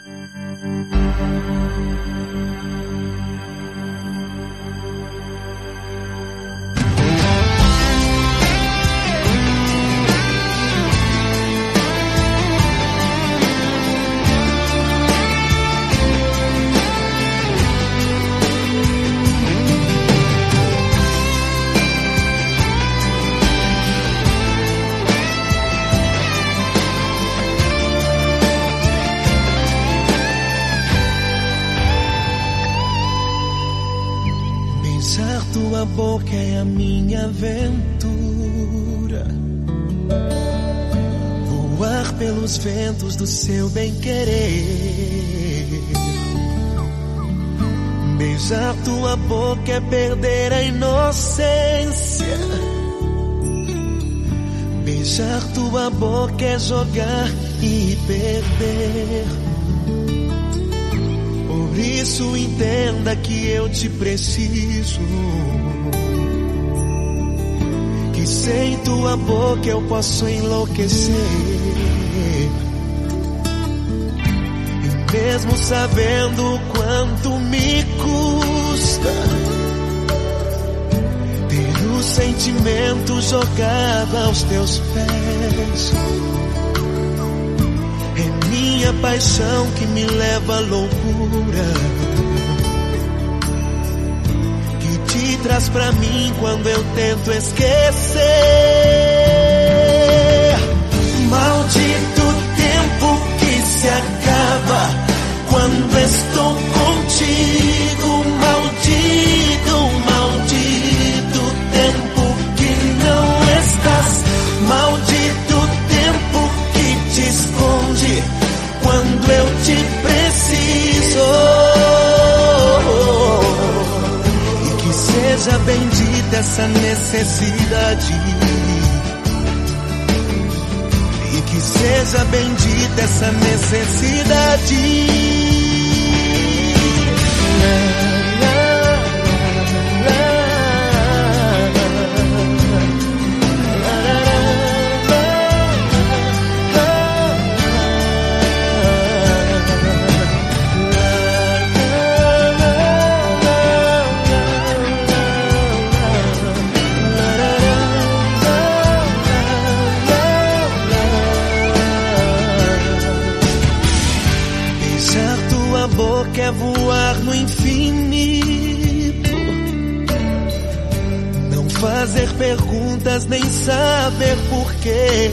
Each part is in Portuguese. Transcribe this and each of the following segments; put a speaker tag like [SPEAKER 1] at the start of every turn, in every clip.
[SPEAKER 1] Beijar tua boca é a minha aventura. Voar pelos ventos do seu bem-querer. Beijar tua boca é perder a inocência. Beijar tua boca é jogar e perder. Por isso entenda que eu te preciso, que sem tua boca eu posso enlouquecer. E mesmo sabendo quanto me custa ter o sentimento jogado aos teus pés, minha paixão que me leva à loucura, que te traz pra mim quando eu tento esquecer. Maldito tempo que se acaba quando estou contigo. Maldito, maldito tempo que não estás. Maldito tempo que te esconde quando eu te preciso. E que seja bendita essa necessidade. E que seja bendita essa necessidade. Quer voar no infinito, não fazer perguntas nem saber porquê.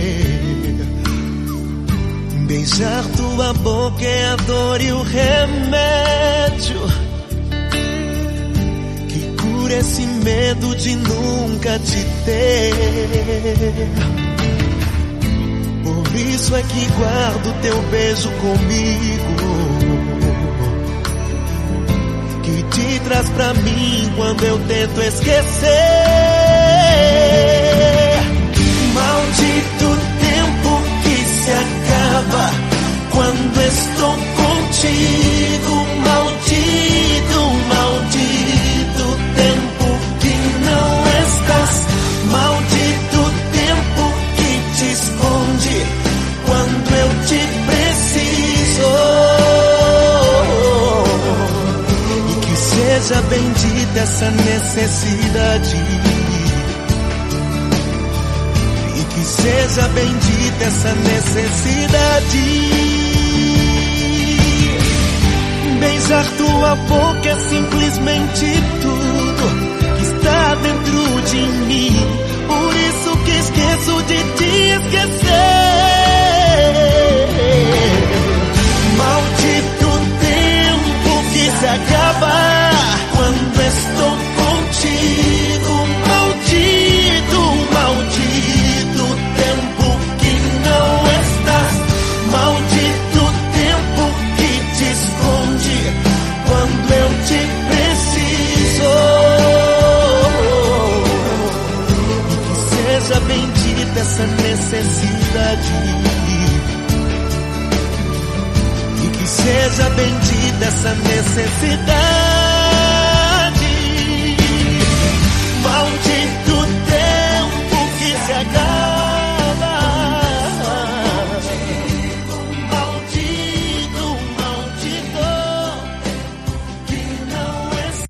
[SPEAKER 1] Beijar tua boca é a dor e o remédio que cura esse medo de nunca te ter. Por isso é que guardo teu beijo comigo, te traz pra mim quando eu tento esquecer. Maldito tempo que se acaba quando estou contigo. Maldito, maldito tempo que não estás. Maldito tempo que te esconde quando eu te preciso. Seja bendita essa necessidade. E que seja bendita essa necessidade. Beijar tua boca é simplesmente tudo que está dentro de mim. Por isso que esqueço de te esquecer. Maldito tempo que se acaba quando estou contigo. Maldito, maldito tempo que não estás. Maldito tempo que te esconde quando eu te preciso. E que seja bendita essa necessidade. E que seja bendita essa necessidade.